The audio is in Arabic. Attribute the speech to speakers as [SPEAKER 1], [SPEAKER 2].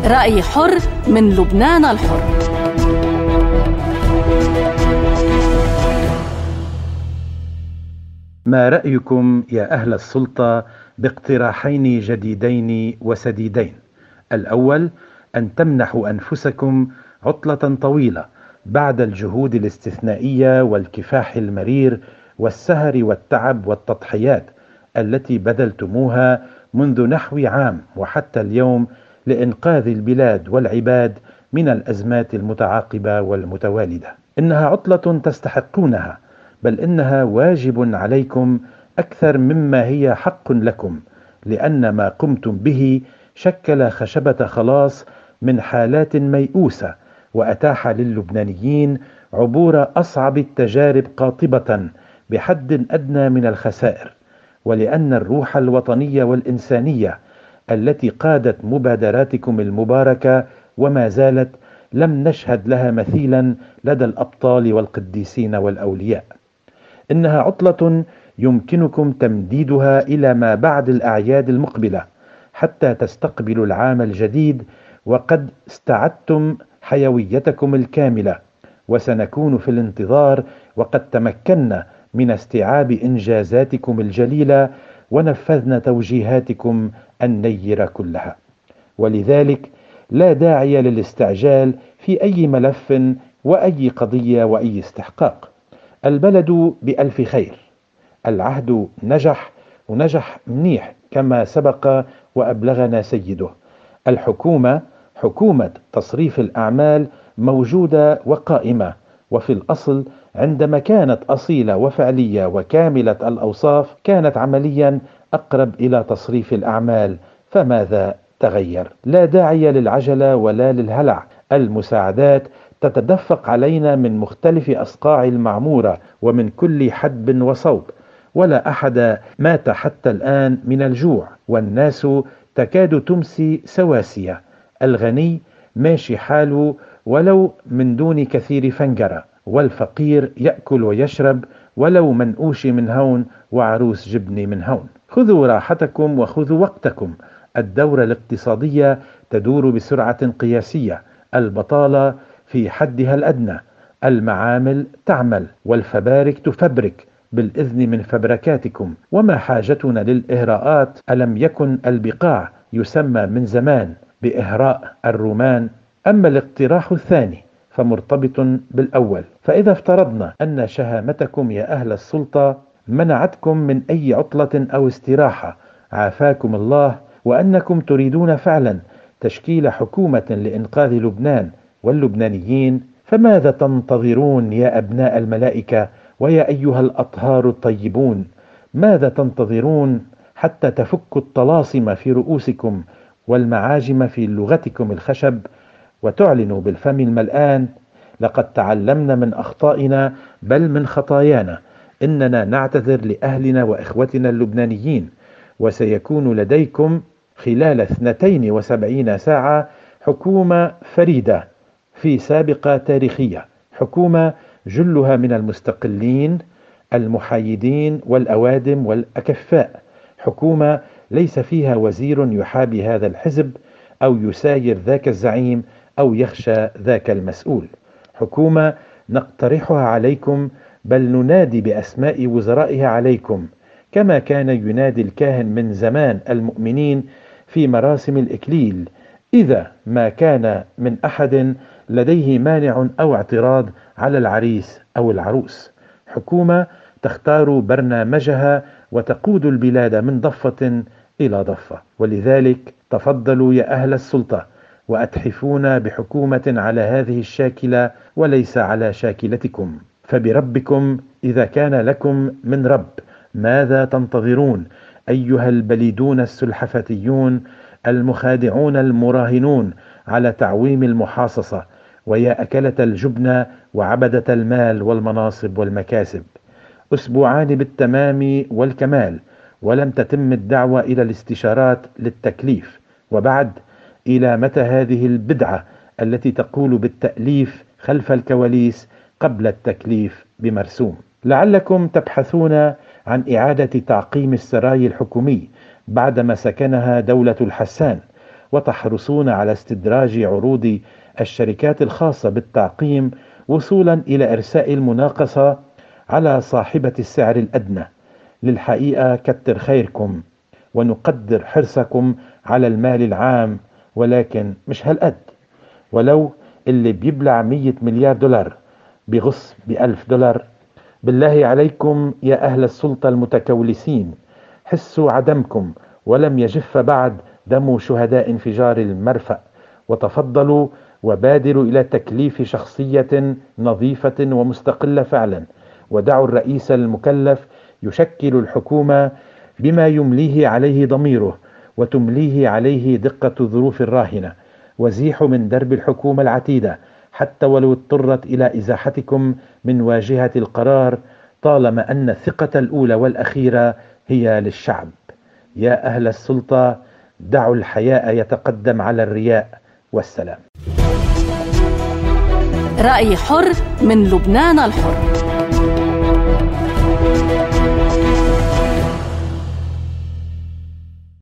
[SPEAKER 1] رأي حر من لبنان الحر.
[SPEAKER 2] ما رأيكم يا أهل السلطة باقتراحين جديدين وسديدين؟ الأول، أن تمنحوا أنفسكم عطلة طويلة بعد الجهود الاستثنائية والكفاح المرير والسهر والتعب والتضحيات التي بذلتموها منذ نحو عام وحتى اليوم لإنقاذ البلاد والعباد من الأزمات المتعاقبة والمتوالدة. إنها عطلة تستحقونها، بل إنها واجب عليكم أكثر مما هي حق لكم، لأن ما قمتم به شكل خشبة خلاص من حالات ميؤوسة، وأتاح للبنانيين عبور أصعب التجارب قاطبة بحد أدنى من الخسائر، ولأن الروح الوطنية والإنسانية التي قادت مبادراتكم المباركة وما زالت لم نشهد لها مثيلا لدى الأبطال والقديسين والأولياء. إنها عطلة يمكنكم تمديدها إلى ما بعد الأعياد المقبلة حتى تستقبلوا العام الجديد وقد استعدتم حيويتكم الكاملة، وسنكون في الانتظار وقد تمكنا من استيعاب إنجازاتكم الجليلة ونفذنا توجيهاتكم النيرة كلها. ولذلك لا داعي للاستعجال في أي ملف وأي قضية وأي استحقاق. البلد بألف خير، العهد نجح ونجح منيح كما سبق وأبلغنا سيده. الحكومة حكومة تصريف الأعمال موجودة وقائمة، وفي الأصل عندما كانت أصيلة وفعلية وكاملة الأوصاف كانت عمليا أقرب إلى تصريف الأعمال، فماذا تغير؟ لا داعي للعجلة ولا للهلع. المساعدات تتدفق علينا من مختلف أصقاع المعمورة ومن كل حدب وصوب، ولا أحد مات حتى الآن من الجوع، والناس تكاد تمسي سواسية. الغني ماشي حاله ولو من دون كثير فنجرة، والفقير يأكل ويشرب ولو منقوش من هون وعروس جبني من هون. خذوا راحتكم وخذوا وقتكم. الدورة الاقتصادية تدور بسرعة قياسية، البطالة في حدها الأدنى، المعامل تعمل والفبارك تفبرك بالإذن من فبركاتكم. وما حاجتنا للإهراءات؟ ألم يكن البقاع يسمى من زمان بإهراء الرومان؟ أما الاقتراح الثاني فمرتبط بالأول، فإذا افترضنا أن شهامتكم يا أهل السلطة منعتكم من أي عطلة أو استراحة عافاكم الله، وأنكم تريدون فعلا تشكيل حكومة لإنقاذ لبنان واللبنانيين، فماذا تنتظرون يا أبناء الملائكة ويا أيها الأطهار الطيبون؟ ماذا تنتظرون حتى تفكوا الطلاسم في رؤوسكم والمعاجم في لغتكم الخشب وتعلنوا بالفم الملآن: لقد تعلمنا من أخطائنا بل من خطايانا، إننا نعتذر لأهلنا وإخوتنا اللبنانيين، وسيكون لديكم خلال 72 ساعة حكومة فريدة في سابقة تاريخية، حكومة جلها من المستقلين المحايدين والأوادم والأكفاء، حكومة ليس فيها وزير يحابي هذا الحزب أو يساير ذاك الزعيم أو يخشى ذاك المسؤول، حكومة نقترحها عليكم بل ننادي بأسماء وزرائها عليكم، كما كان ينادي الكاهن من زمان المؤمنين في مراسم الإكليل إذا ما كان من أحد لديه مانع أو اعتراض على العريس أو العروس، حكومة تختار برنامجها وتقود البلاد من ضفة إلى ضفة. ولذلك تفضلوا يا أهل السلطة وأتحفونا بحكومة على هذه الشاكلة وليس على شاكلتكم، فبربكم إذا كان لكم من رب ماذا تنتظرون أيها البليدون السلحفتيون المخادعون المراهنون على تعويم المحاصصة، ويا أكلة الجبنة وعبدة المال والمناصب والمكاسب؟ أسبوعان بالتمام والكمال ولم تتم الدعوة إلى الاستشارات للتكليف، وبعد إلى متى هذه البدعة التي تقول بالتأليف خلف الكواليس قبل التكليف بمرسوم؟ لعلكم تبحثون عن إعادة تعقيم السراي الحكومي بعدما سكنها دولة الحسان، وتحرصون على استدراج عروض الشركات الخاصة بالتعقيم وصولا إلى إرساء المناقصة على صاحبة السعر الأدنى. للحقيقة كتر خيركم ونقدر حرصكم على المال العام، ولكن مش هالقد. ولو اللي بيبلع 100 مليار دولار بيغص ب1000 دولار. بالله عليكم يا أهل السلطة المتكولسين، حسوا عدمكم ولم يجف بعد دم شهداء انفجار المرفأ، وتفضلوا وبادروا إلى تكليف شخصية نظيفة ومستقلة فعلا، ودعوا الرئيس المكلف يشكل الحكومة بما يمليه عليه ضميره وتمليه عليه دقة الظروف الراهنة، وزيحوا من درب الحكومة العتيدة حتى ولو اضطرت إلى إزاحتكم من واجهة القرار، طالما أن الثقة الأولى والأخيرة هي للشعب. يا أهل السلطة، دعوا الحياء يتقدم على الرياء، والسلام.
[SPEAKER 1] رأي حر من لبنان الحر.